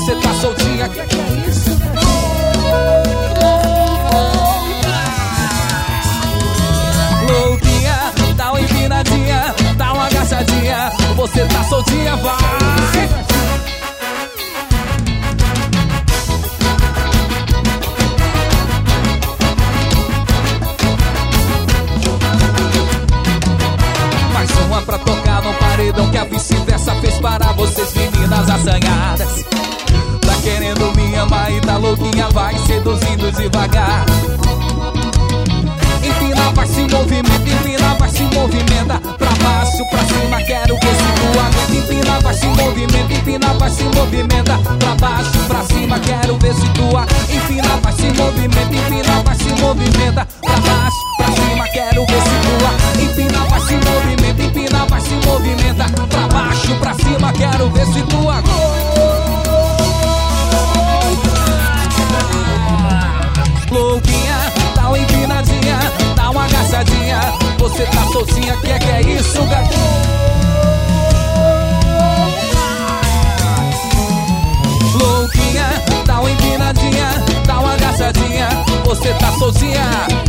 você tá soltinha. Que é isso? Louquinha, dá uma empinadinha, dá uma agachadinha, você tá soltinha, vai! Mais uma pra tocar no paredão que a vice-versa fez para vocês, meninas assanhadas. Tá querendo me amar e tá louquinha, vai seduzindo devagar. Empina, vai se movimenta, empina, vai se movimenta. Pra baixo, pra cima, quero ver se tu aguenta. Empina, vai se movimenta, empina, vai se movimenta. Pra baixo, pra cima, quero ver se tu aguenta. Empina, vai se movimenta, empina, vai se movimenta. Pra baixo, pra cima, quero ver se tu aguenta. Empina, vai se movimenta, empina, vai se movimenta. Pra baixo, pra cima, quero ver se tu aguenta. Louquinha, dá uma empinadinha, dá uma agachadinha, você tá soltinha, que é isso, gatinho? Louquinha, dá uma empinadinha, dá uma agachadinha, você tá soltinha.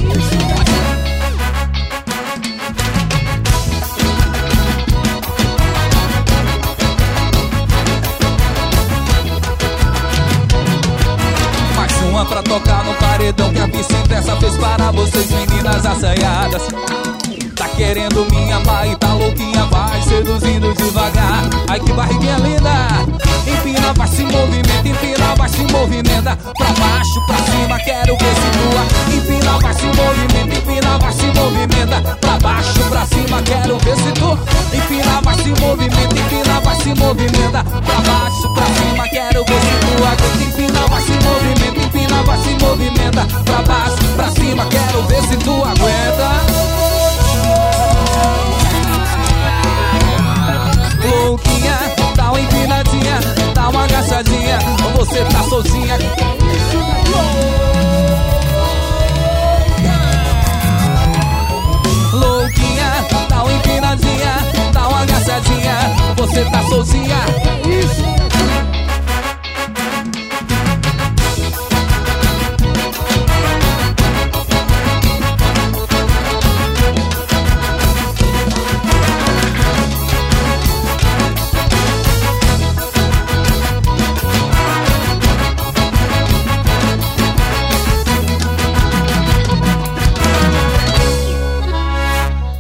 Pra tocar no paredão que a vice-versa fez para vocês, meninas assanhadas. Tá querendo me amar e tá louquinha, vai seduzindo devagar. Ai que barriguinha linda. Empina, vai se movimenta, empina, vai se movimenta. Pra baixo, pra cima, quero ver se tua. Empina, vai se movimenta, empina, vai se movimenta. Pra baixo, pra cima, quero ver se tu. Empina, vai se movimenta, empina, vai se movimenta. Pra baixo, pra cima, quero ver se tu aguenta. Empina, vai se movimenta, empina, vai se movimenta. Pra baixo, pra cima, quero ver se tu aguenta. Louquinha, dá uma empinadinha, dá uma agachadinha, você tá soltinha. Louquinha, dá uma empinadinha, dá uma agachadinha, você tá soltinha.